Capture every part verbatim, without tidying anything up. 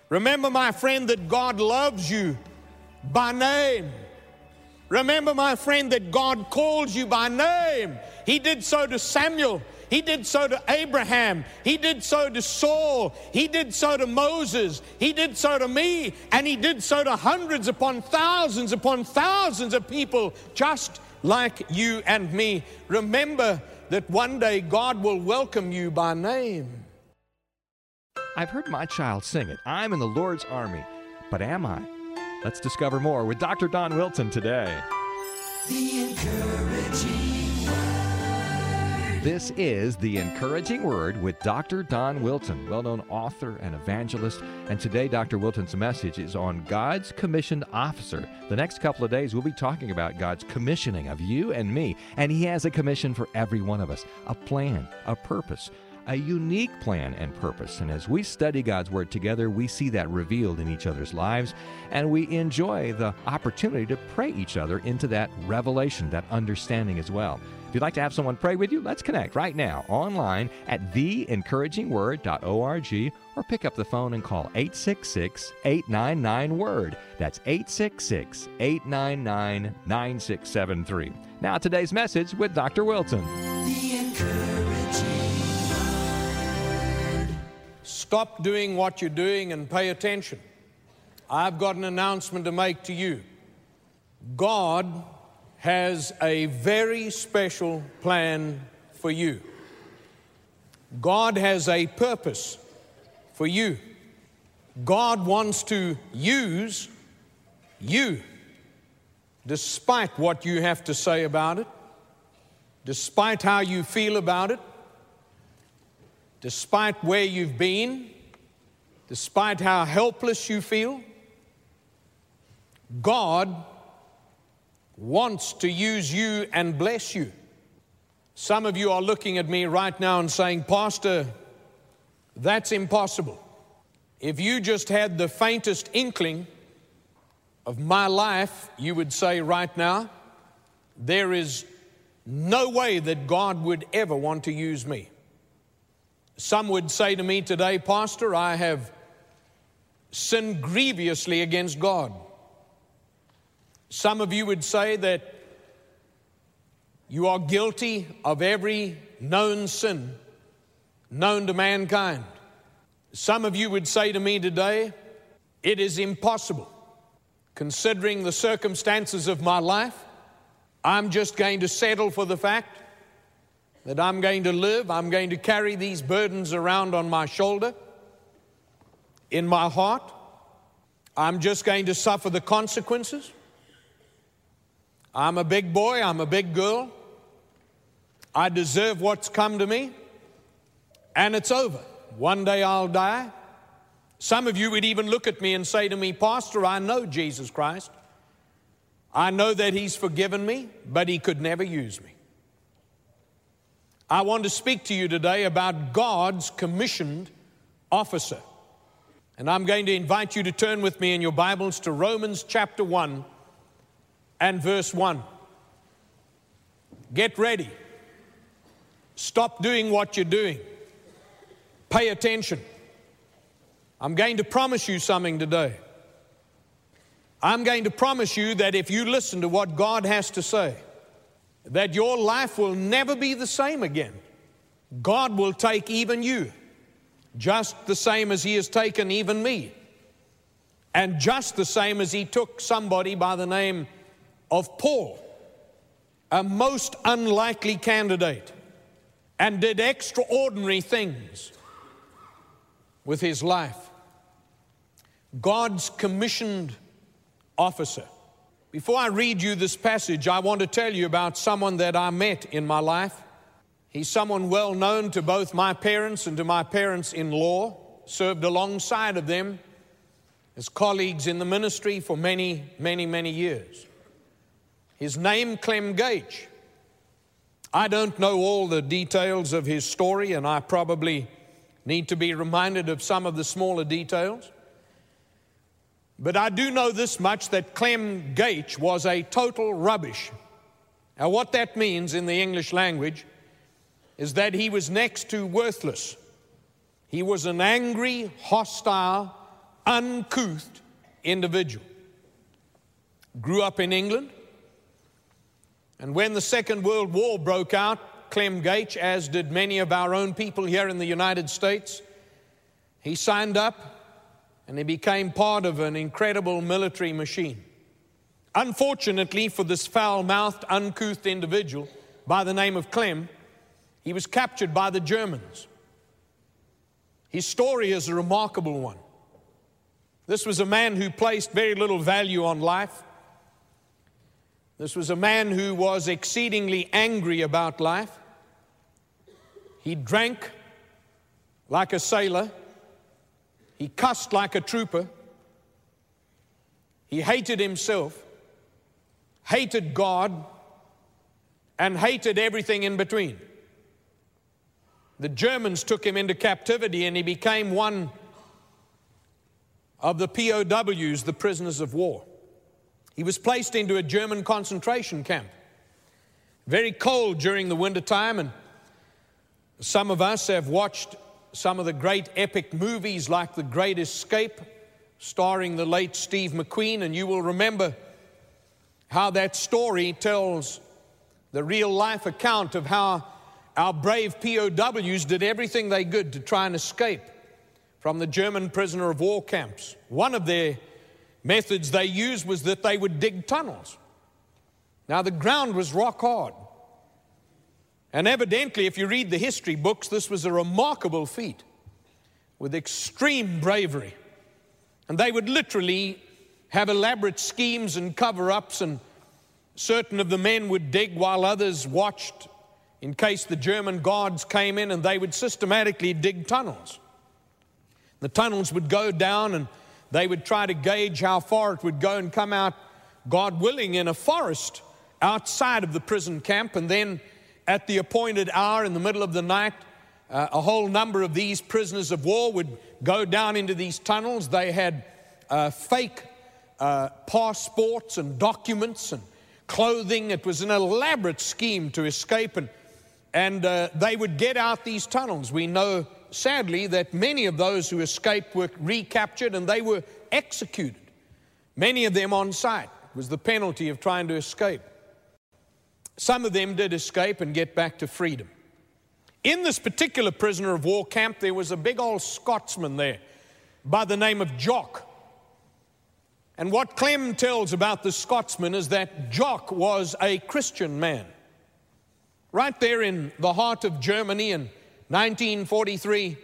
Remember, my friend, that God loves you by name. Remember, my friend, that God calls you by name. He did so to Samuel. He did so to Abraham. He did so to Saul. He did so to Moses. He did so to me. And He did so to hundreds upon thousands upon thousands of people just like you and me. Remember that one day God will welcome you by name. I've heard my child sing it. I'm in the Lord's army. But am I? Let's discover more with Doctor Don Wilson today. The Encouraging Word. This is The Encouraging Word with Doctor Don Wilson, well-known author and evangelist. And today, Doctor Wilson's message is on God's commissioned officer. The next couple of days, we'll be talking about God's commissioning of you and me. And He has a commission for every one of us, a plan, a purpose, a unique plan and purpose. And as we study God's Word together, we see that revealed in each other's lives, and we enjoy the opportunity to pray each other into that revelation, that understanding as well. If you'd like to have someone pray with you, let's connect right now online at the encouraging word dot org, or pick up the phone and call eight six six, eight nine nine, WORD. That's eight six six, eight nine nine, nine six seven three. Now today's message with Doctor Wilson. The Encouraging. Stop doing what you're doing and pay attention. I've got an announcement to make to you. God has a very special plan for you. God has a purpose for you. God wants to use you, despite what you have to say about it, despite how you feel about it, despite where you've been, despite how helpless you feel. God wants to use you and bless you. Some of you are looking at me right now and saying, Pastor, that's impossible. If you just had the faintest inkling of my life, you would say right now, there is no way that God would ever want to use me. Some would say to me today, Pastor, I have sinned grievously against God. Some of you would say that you are guilty of every known sin known to mankind. Some of you would say to me today, it is impossible. Considering the circumstances of my life, I'm just going to settle for the fact that I'm going to live, I'm going to carry these burdens around on my shoulder, in my heart. I'm just going to suffer the consequences. I'm a big boy, I'm a big girl. I deserve what's come to me, and it's over. One day I'll die. Some of you would even look at me and say to me, Pastor, I know Jesus Christ. I know that He's forgiven me, but He could never use me. I want to speak to you today about God's commissioned officer. And I'm going to invite you to turn with me in your Bibles to Romans chapter one and verse one. Get ready. Stop doing what you're doing. Pay attention. I'm going to promise you something today. I'm going to promise you that if you listen to what God has to say, that your life will never be the same again. God will take even you, just the same as He has taken even me, and just the same as He took somebody by the name of Paul, a most unlikely candidate, and did extraordinary things with his life. God's commissioned officer. Before I read you this passage, I want to tell you about someone that I met in my life. He's someone well known to both my parents and to my parents-in-law, served alongside of them as colleagues in the ministry for many, many, many years. His name, Clem Gage. I don't know all the details of his story, and I probably need to be reminded of some of the smaller details. But I do know this much, that Clem Gage was a total rubbish. Now, what that means in the English language is that he was next to worthless. He was an angry, hostile, uncouth individual. Grew up in England, and when the Second World War broke out, Clem Gaich, as did many of our own people here in the United States, he signed up and he became part of an incredible military machine. Unfortunately for this foul-mouthed, uncouth individual by the name of Clem, he was captured by the Germans. His story is a remarkable one. This was a man who placed very little value on life. This was a man who was exceedingly angry about life. He drank like a sailor. He cussed like a trooper. He hated himself, hated God, and hated everything in between. The Germans took him into captivity, and he became one of the P O Ws, the prisoners of war. He was placed into a German concentration camp. Very cold during the wintertime, and some of us have watched some of the great epic movies like The Great Escape, starring the late Steve McQueen, and you will remember how that story tells the real-life account of how our brave P O Ws did everything they could to try and escape from the German prisoner of war camps. One of their methods they used was that they would dig tunnels. Now, the ground was rock hard. And evidently, if you read the history books, this was a remarkable feat with extreme bravery. And they would literally have elaborate schemes and cover-ups, and certain of the men would dig while others watched in case the German guards came in, and they would systematically dig tunnels. The tunnels would go down, and they would try to gauge how far it would go and come out, God willing, in a forest outside of the prison camp. And then at the appointed hour in the middle of the night, uh, a whole number of these prisoners of war would go down into these tunnels. They had uh, fake uh, passports and documents and clothing. It was an elaborate scheme to escape, and, and uh, they would get out these tunnels. We know, sadly, that many of those who escaped were recaptured and they were executed. Many of them on sight. It was the penalty of trying to escape. Some of them did escape and get back to freedom. In this particular prisoner of war camp, there was a big old Scotsman there by the name of Jock. And what Clem tells about the Scotsman is that Jock was a Christian man. Right there in the heart of Germany in nineteen forty-three,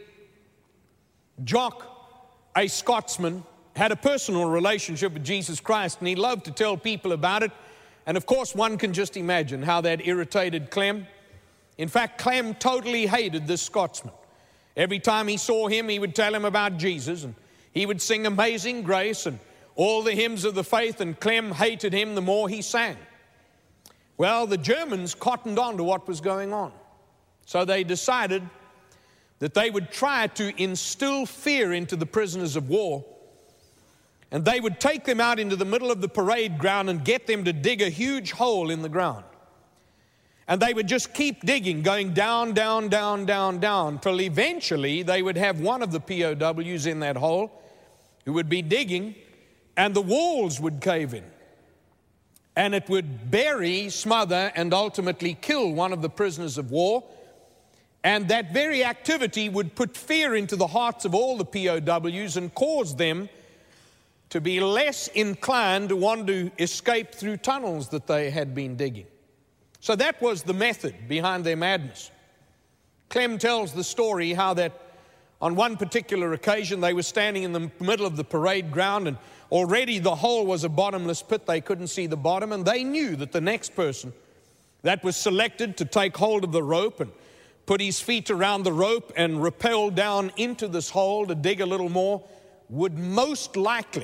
Jock, a Scotsman, had a personal relationship with Jesus Christ, and he loved to tell people about it. And of course, one can just imagine how that irritated Clem. In fact, Clem totally hated this Scotsman. Every time he saw him, he would tell him about Jesus, and he would sing Amazing Grace and all the hymns of the faith, and Clem hated him the more he sang. Well, the Germans cottoned on to what was going on. So they decided that they would try to instill fear into the prisoners of war, and they would take them out into the middle of the parade ground and get them to dig a huge hole in the ground. And they would just keep digging, going down, down, down, down, down, till eventually they would have one of the P O Ws in that hole who would be digging, and the walls would cave in. And it would bury, smother, and ultimately kill one of the prisoners of war. And that very activity would put fear into the hearts of all the P O Ws and cause them to be less inclined to want to escape through tunnels that they had been digging. So that was the method behind their madness. Clem tells the story how that on one particular occasion they were standing in the middle of the parade ground, and already the hole was a bottomless pit. They couldn't see the bottom, and they knew that the next person that was selected to take hold of the rope and put his feet around the rope and rappel down into this hole to dig a little more would most likely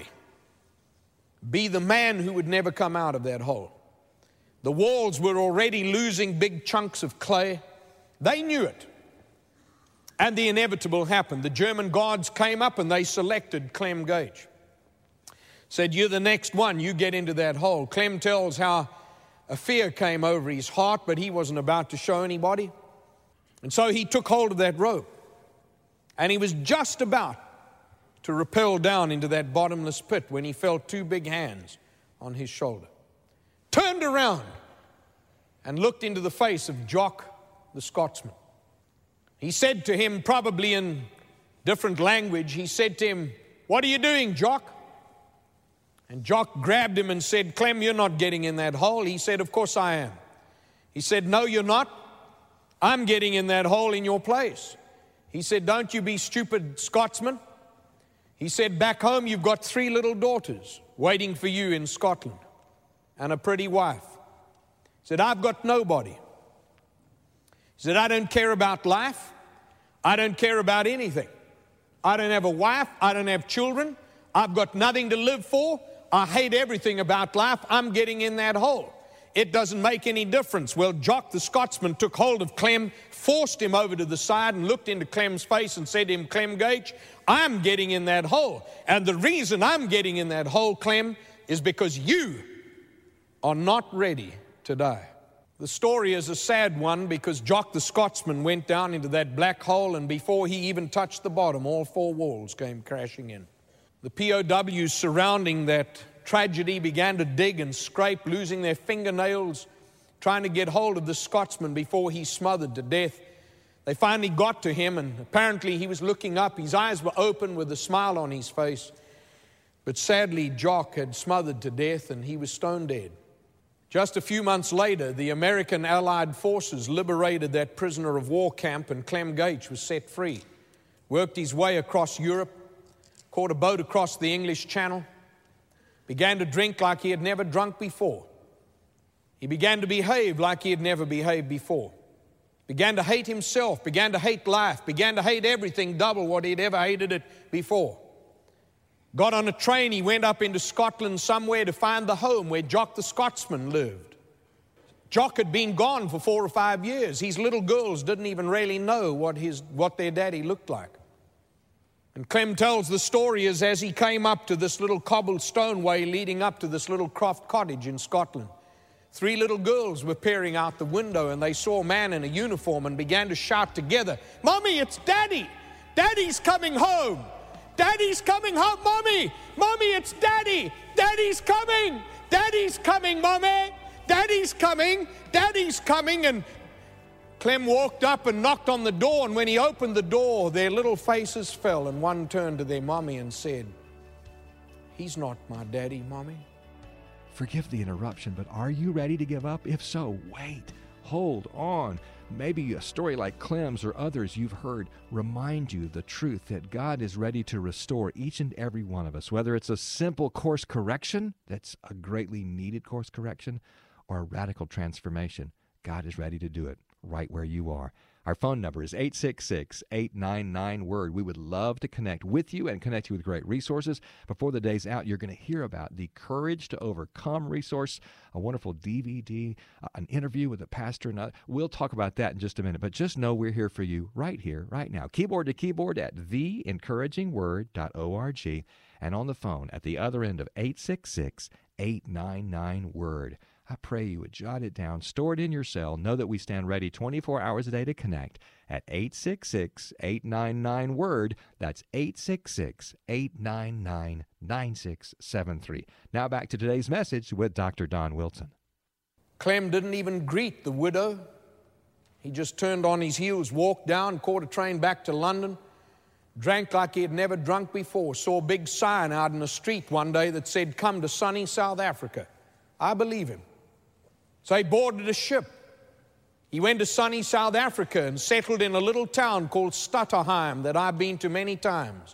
be the man who would never come out of that hole. The walls were already losing big chunks of clay. They knew it. And the inevitable happened. The German guards came up and they selected Clem Gaich. Said, "You're the next one. You get into that hole." Clem tells how a fear came over his heart, but he wasn't about to show anybody. And so he took hold of that rope. And he was just about to rappel down into that bottomless pit when he felt two big hands on his shoulder. Turned around and looked into the face of Jock the Scotsman. He said to him, probably in different language, he said to him, "What are you doing, Jock?" And Jock grabbed him and said, "Clem, you're not getting in that hole." He said, "Of course I am." He said, "No, you're not. I'm getting in that hole in your place." He said, "Don't you be stupid, Scotsman." He said, "Back home you've got three little daughters waiting for you in Scotland and a pretty wife." He said, "I've got nobody." He said, "I don't care about life. I don't care about anything. I don't have a wife. I don't have children. I've got nothing to live for. I hate everything about life. I'm getting in that hole. It doesn't make any difference." Well, Jock the Scotsman took hold of Clem, forced him over to the side and looked into Clem's face and said to him, "Clem Gage, I'm getting in that hole. And the reason I'm getting in that hole, Clem, is because you are not ready to die." The story is a sad one because Jock the Scotsman went down into that black hole, and before he even touched the bottom, all four walls came crashing in. The P O Ws surrounding that tragedy began to dig and scrape, losing their fingernails, trying to get hold of the Scotsman before he smothered to death. They finally got to him, and apparently he was looking up. His eyes were open with a smile on his face. But sadly, Jock had smothered to death, and he was stone dead. Just a few months later, the American Allied forces liberated that prisoner of war camp, and Clem Gage was set free. Worked his way across Europe, caught a boat across the English Channel, began to drink like he had never drunk before. He began to behave like he had never behaved before. Began to hate himself, began to hate life, began to hate everything double what he'd ever hated it before. Got on a train, he went up into Scotland somewhere to find the home where Jock the Scotsman lived. Jock had been gone for four or five years. His little girls didn't even really know what, his, what their daddy looked like. And Clem tells the story as as he came up to this little cobblestone way leading up to this little croft cottage in Scotland, three little girls were peering out the window, and they saw a man in a uniform and began to shout together, "Mommy, it's Daddy! Daddy's coming home! Daddy's coming home, Mommy! Mommy, it's Daddy! Daddy's coming! Daddy's coming, Mommy! Daddy's coming! Daddy's coming!" And Clem walked up and knocked on the door, and when he opened the door, their little faces fell, and one turned to their mommy and said, "He's not my daddy, Mommy." Forgive the interruption, but are you ready to give up? If so, wait, hold on. Maybe a story like Clem's or others you've heard remind you the truth that God is ready to restore each and every one of us, whether it's a simple course correction, that's a greatly needed course correction, or a radical transformation. God is ready to do it right where you are. Our phone number is eight six six, eight nine nine, WORD. We would love to connect with you and connect you with great resources. Before the day's out, you're going to hear about the Courage to Overcome resource, a wonderful D V D, uh, an interview with a pastor. And uh, we'll talk about that in just a minute. But just know we're here for you right here, right now. Keyboard to keyboard at the encouraging word dot org, and on the phone at the other end of eight six six, eight nine nine, WORD. I pray you would jot it down, store it in your cell. Know that we stand ready twenty-four hours a day to connect at eight six six, eight nine nine, WORD. That's eight six six, eight nine nine, nine six seven three. Now back to today's message with Doctor Don Wilson. Clem didn't even greet the widow. He just turned on his heels, walked down, caught a train back to London, drank like he had never drunk before, saw a big sign out in the street one day that said, "Come to sunny South Africa." I believe him. So he boarded a ship. He went to sunny South Africa and settled in a little town called Stutterheim that I've been to many times,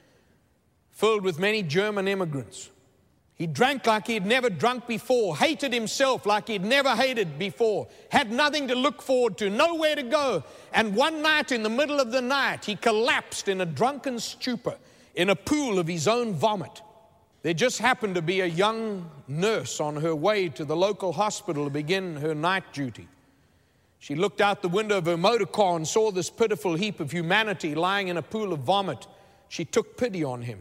filled with many German immigrants. He drank like he'd never drunk before, hated himself like he'd never hated before, had nothing to look forward to, nowhere to go. And one night in the middle of the night, he collapsed in a drunken stupor in a pool of his own vomit. There just happened to be a young nurse on her way to the local hospital to begin her night duty. She looked out the window of her motor car and saw this pitiful heap of humanity lying in a pool of vomit. She took pity on him,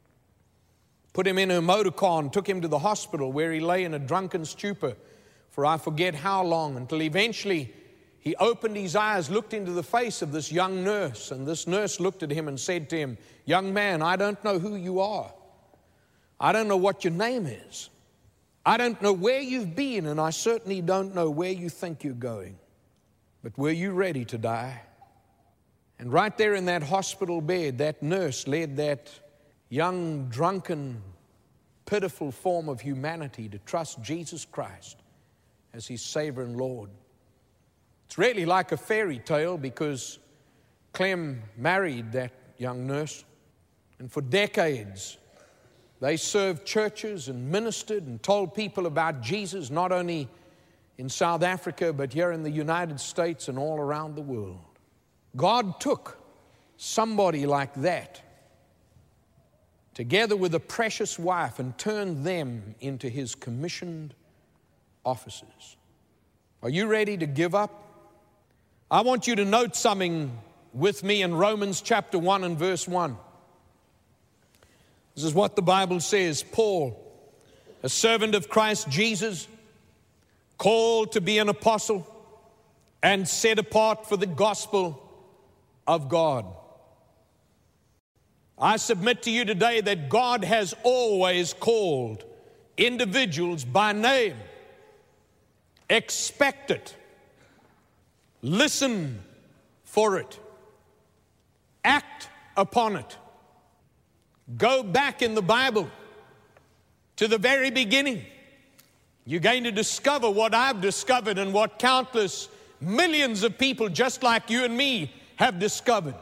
put him in her motor car and took him to the hospital, where he lay in a drunken stupor for I forget how long, until eventually he opened his eyes, looked into the face of this young nurse, and this nurse looked at him and said to him, "Young man, I don't know who you are. I don't know what your name is. I don't know where you've been, and I certainly don't know where you think you're going. But were you ready to die?" And right there in that hospital bed, that nurse led that young, drunken, pitiful form of humanity to trust Jesus Christ as his Savior and Lord. It's really like a fairy tale, because Clem married that young nurse, and for decades they served churches and ministered and told people about Jesus, not only in South Africa, but here in the United States and all around the world. God took somebody like that, together with a precious wife, and turned them into his commissioned officers. Are you ready to give up? I want you to note something with me in Romans chapter one and verse one. This is what the Bible says. Paul, a servant of Christ Jesus, called to be an apostle and set apart for the gospel of God. I submit to you today that God has always called individuals by name. Expect it. Listen for it. Act upon it. Go back in the Bible to the very beginning. You're going to discover what I've discovered and what countless millions of people just like you and me have discovered.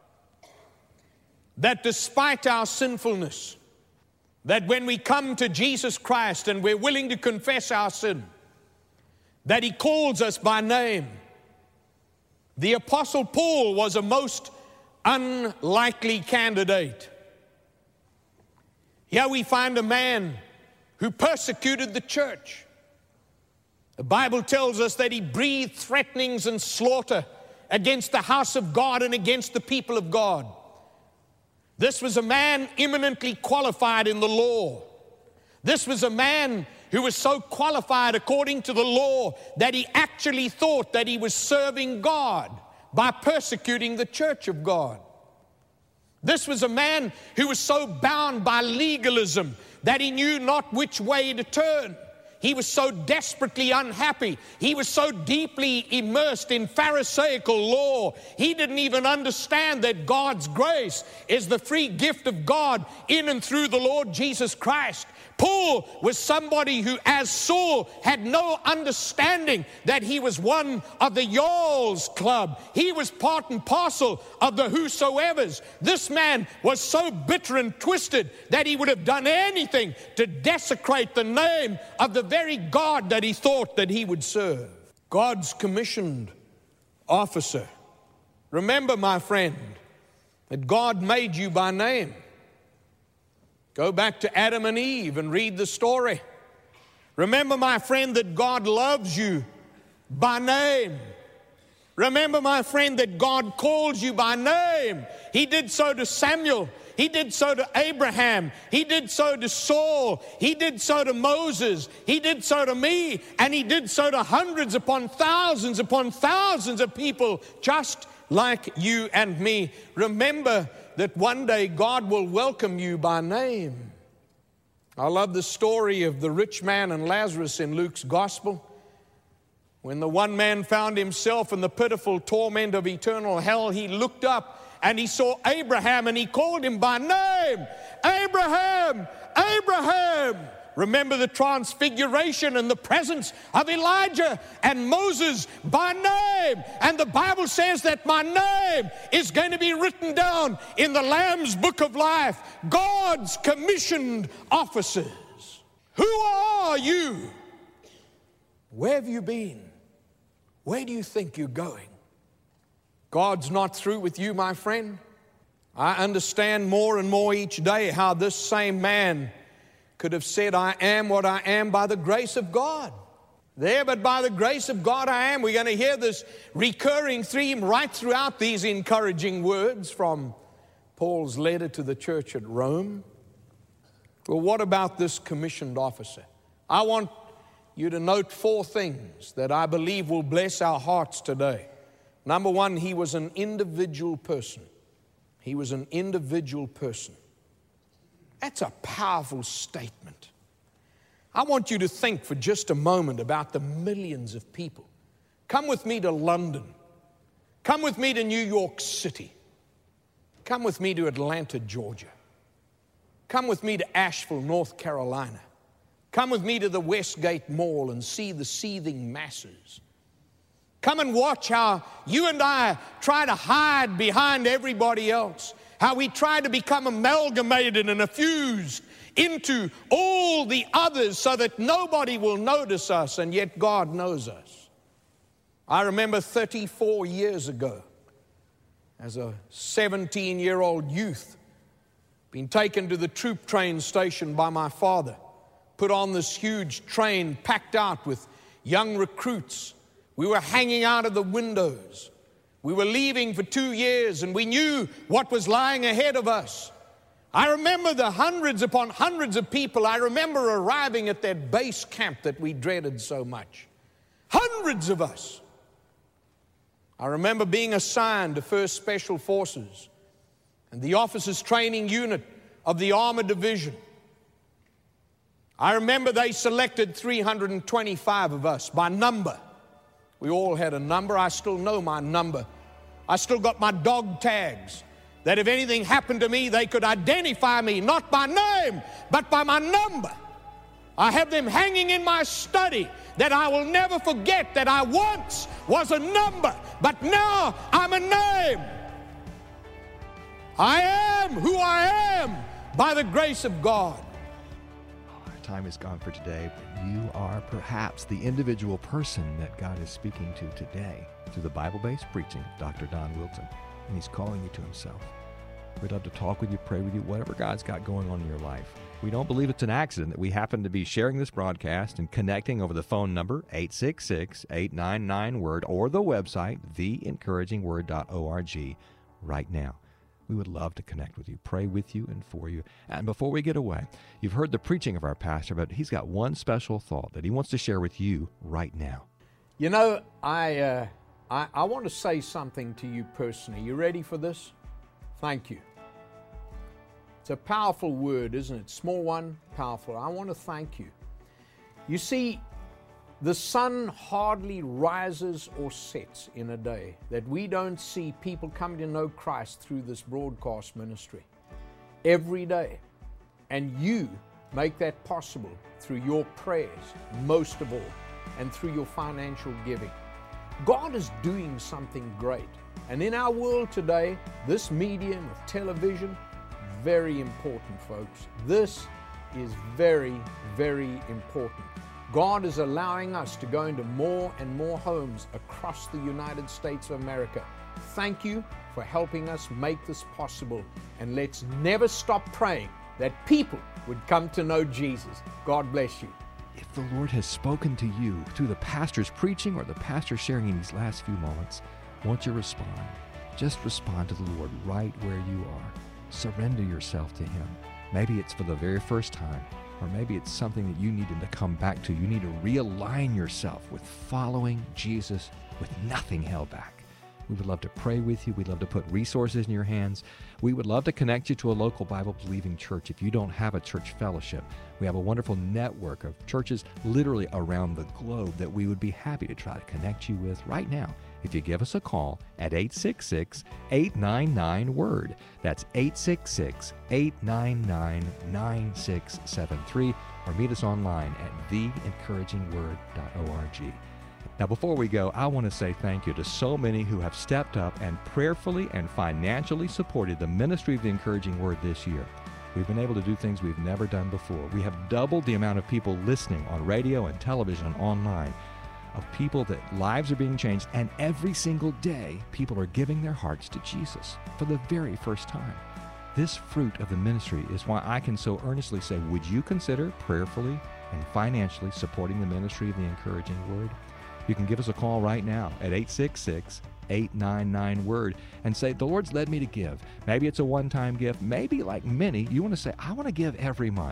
That despite our sinfulness, that when we come to Jesus Christ and we're willing to confess our sin, that he calls us by name. The Apostle Paul was a most unlikely candidate. Here we find a man who persecuted the church. The Bible tells us that he breathed threatenings and slaughter against the house of God and against the people of God. This was a man eminently qualified in the law. This was a man who was so qualified according to the law that he actually thought that he was serving God by persecuting the church of God. This was a man who was so bound by legalism that he knew not which way to turn. He was so desperately unhappy. He was so deeply immersed in Pharisaical law. He didn't even understand that God's grace is the free gift of God in and through the Lord Jesus Christ. Paul was somebody who, as Saul, had no understanding that he was one of the Y'alls club. He was part and parcel of the whosoevers. This man was so bitter and twisted that he would have done anything to desecrate the name of the very God that he thought that he would serve. God's commissioned officer. Remember, my friend, that God made you by name. Go back to Adam and Eve and read the story. Remember, my friend, that God loves you by name. Remember, my friend, that God calls you by name. He did so to Samuel. He did so to Abraham. He did so to Saul. He did so to Moses. He did so to me. And he did so to hundreds upon thousands upon thousands of people just like you and me. Remember that one day God will welcome you by name. I love the story of the rich man and Lazarus in Luke's gospel. When the one man found himself in the pitiful torment of eternal hell, he looked up and he saw Abraham and he called him by name. Abraham! Abraham! Remember the transfiguration and the presence of Elijah and Moses by name. And the Bible says that my name is going to be written down in the Lamb's book of life. God's commissioned officers. Who are you? Where have you been? Where do you think you're going? God's not through with you, my friend. I understand more and more each day how this same man could have said, I am what I am by the grace of God. There, but by the grace of God I am. We're going to hear this recurring theme right throughout these encouraging words from Paul's letter to the church at Rome. Well, what about this commissioned officer? I want you to note four things that I believe will bless our hearts today. Number one, he was an individual person. He was an individual person. That's a powerful statement. I want you to think for just a moment about the millions of people. Come with me to London. Come with me to New York City. Come with me to Atlanta, Georgia. Come with me to Asheville, North Carolina. Come with me to the Westgate Mall and see the seething masses. Come and watch how you and I try to hide behind everybody else, how we try to become amalgamated and effused into all the others so that nobody will notice us, and yet God knows us. I remember thirty-four years ago, as a seventeen-year-old youth, being taken to the troop train station by my father, put on this huge train packed out with young recruits. We were hanging out of the windows. We were leaving for two years, and we knew what was lying ahead of us. I remember the hundreds upon hundreds of people. I remember arriving at that base camp that we dreaded so much. Hundreds of us. I remember being assigned to First Special Forces and the Officers Training Unit of the Armored Division. I remember they selected three hundred twenty-five of us by number. We all had a number. I still know my number. I still got my dog tags, that if anything happened to me, they could identify me, not by name, but by my number. I have them hanging in my study, that I will never forget that I once was a number, but now I'm a name. I am who I am by the grace of God. Our time is gone for today, but you are perhaps the individual person that God is speaking to today through the Bible-based preaching of Doctor Don Wilton, and He's calling you to Himself. We'd love to talk with you, pray with you, whatever God's got going on in your life. We don't believe it's an accident that we happen to be sharing this broadcast and connecting over the phone number eight six six, eight nine nine, word or the website the encouraging word dot org right now. We would love to connect with you, pray with you and for you. And before we get away, you've heard the preaching of our pastor, but he's got one special thought that he wants to share with you right now. You know, I, uh, I, I want to say something to you personally. You ready for this? Thank you. It's a powerful word, isn't it? Small one, powerful. I want to thank you. You see, the sun hardly rises or sets in a day that we don't see people coming to know Christ through this broadcast ministry. Every day. And you make that possible through your prayers, most of all, and through your financial giving. God is doing something great. And in our world today, this medium of television, very important, folks. This is very, very important. God is allowing us to go into more and more homes across the United States of America. Thank you for helping us make this possible. And let's never stop praying that people would come to know Jesus. God bless you. If the Lord has spoken to you through the pastor's preaching or the pastor sharing in these last few moments, won't you respond? Just respond to the Lord right where you are. Surrender yourself to Him. Maybe it's for the very first time, or maybe it's something that you needed to come back to. You need to realign yourself with following Jesus with nothing held back. We would love to pray with you. We'd love to put resources in your hands. We would love to connect you to a local Bible-believing church. If you don't have a church fellowship, we have a wonderful network of churches literally around the globe that we would be happy to try to connect you with right now. If you give us a call at eight six six, eight nine nine, word. That's eight six six, eight nine nine, nine six seven three, or meet us online at the encouraging word dot org. Now, before we go, I want to say thank you to so many who have stepped up and prayerfully and financially supported the ministry of the Encouraging Word this year. We've been able to do things we've never done before. We have doubled the amount of people listening on radio and television and online, of people that lives are being changed, and every single day, people are giving their hearts to Jesus for the very first time. This fruit of the ministry is why I can so earnestly say, would you consider prayerfully and financially supporting the ministry of the Encouraging Word? You can give us a call right now at eight six six, eight nine nine, word and say, the Lord's led me to give. Maybe it's a one-time gift. Maybe, like many, you want to say, I want to give every month.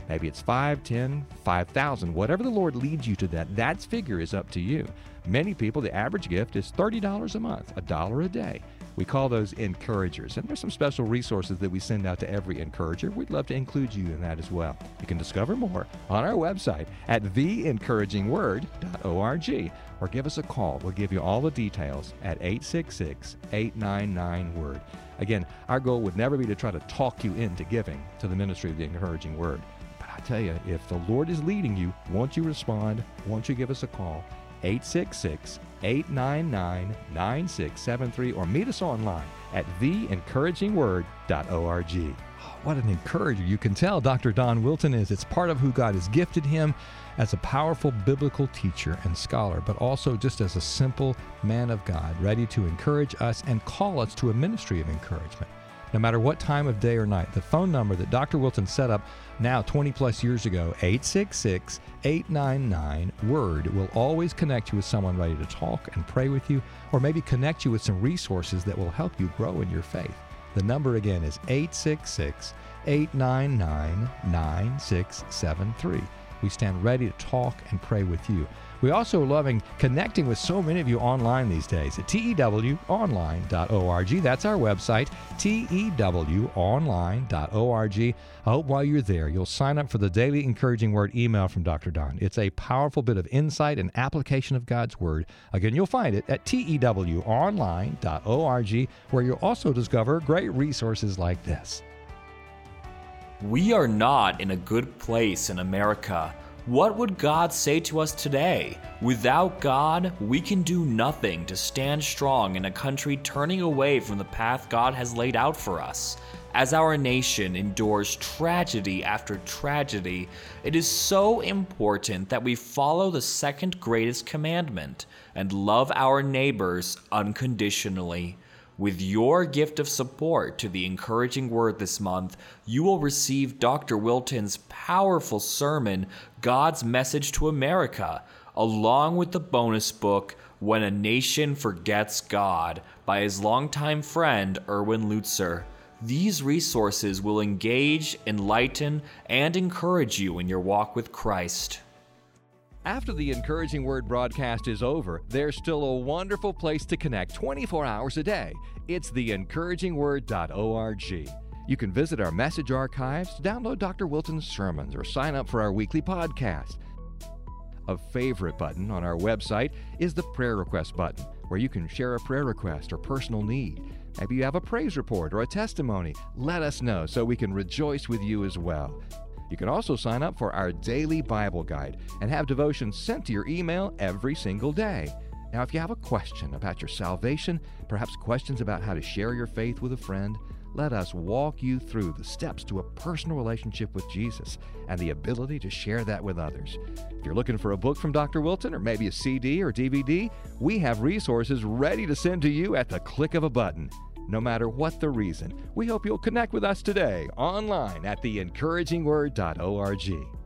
Maybe it's five, ten, five thousand, whatever the Lord leads you to that, that figure is up to you. Many people, the average gift is thirty dollars a month, a dollar a day. We call those encouragers, and there's some special resources that we send out to every encourager. We'd love to include you in that as well. You can discover more on our website at the encouraging word dot org, or give us a call. We'll give you all the details at eight six six, eight nine nine, word. Again, our goal would never be to try to talk you into giving to the ministry of the Encouraging Word. But I tell you, if the Lord is leading you, won't you respond? Won't you give us a call? eight six six, eight nine nine, nine six seven three, or meet us online at the encouraging word dot org. What an encourager. You can tell Doctor Don Wilton is. It's part of who God has gifted him as a powerful biblical teacher and scholar, but also just as a simple man of God, ready to encourage us and call us to a ministry of encouragement. No matter what time of day or night, the phone number that Doctor Wilton set up now twenty plus years ago, eight six six, eight nine nine, word, will always connect you with someone ready to talk and pray with you, or maybe connect you with some resources that will help you grow in your faith. The number again is eight six six, eight nine nine, nine six seven three. We stand ready to talk and pray with you. We also are loving connecting with so many of you online these days at T E W online dot org. That's our website, T E W online dot org. I hope while you're there, you'll sign up for the Daily Encouraging Word email from Doctor Don. It's a powerful bit of insight and application of God's Word. Again, you'll find it at T E W online dot org, where you'll also discover great resources like this. We are not in a good place in America. What would God say to us today? Without God, we can do nothing to stand strong in a country turning away from the path God has laid out for us. As our nation endures tragedy after tragedy, it is so important that we follow the second greatest commandment and love our neighbors unconditionally. With your gift of support to the Encouraging Word this month, you will receive Doctor Wilton's powerful sermon, God's Message to America, along with the bonus book, When a Nation Forgets God, by his longtime friend, Erwin Lutzer. These resources will engage, enlighten, and encourage you in your walk with Christ. After the Encouraging Word broadcast is over, there's still a wonderful place to connect twenty-four hours a day. It's the encouraging word dot org. You can visit our message archives, download Doctor Wilton's sermons, or sign up for our weekly podcast. A favorite button on our website is the prayer request button, where you can share a prayer request or personal need. Maybe you have a praise report or a testimony. Let us know so we can rejoice with you as well. You can also sign up for our daily Bible guide and have devotions sent to your email every single day. Now, if you have a question about your salvation, perhaps questions about how to share your faith with a friend, let us walk you through the steps to a personal relationship with Jesus and the ability to share that with others. If you're looking for a book from Doctor Wilton, or maybe a C D or D V D, we have resources ready to send to you at the click of a button. No matter what the reason, we hope you'll connect with us today online at the encouraging word dot org.